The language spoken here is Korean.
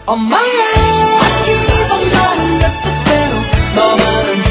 On my life 이번 나는 내 뜻대로 너만은